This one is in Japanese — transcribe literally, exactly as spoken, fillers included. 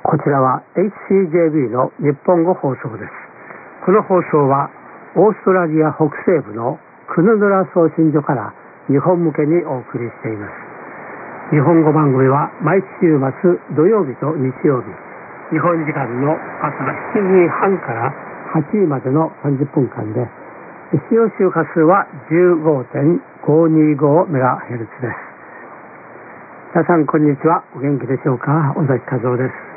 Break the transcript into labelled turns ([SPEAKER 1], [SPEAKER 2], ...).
[SPEAKER 1] こちらは エイチシージェービー の日本語放送です。この放送はオーストラリア北西部のクヌドラ送信所から日本向けにお送りしています。日本語番組は毎週末土曜日と日曜日、日本時間の朝しちじはんからはちじまでのさんじゅっぷんかんで、使用周波数は じゅうごてんごにごメガヘルツ です。皆さんこんにちは。お元気でしょうか。尾崎和夫です。